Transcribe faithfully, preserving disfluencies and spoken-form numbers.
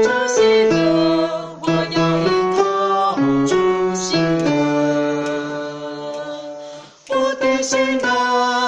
这些歌，我有一套主心歌。我的心歌。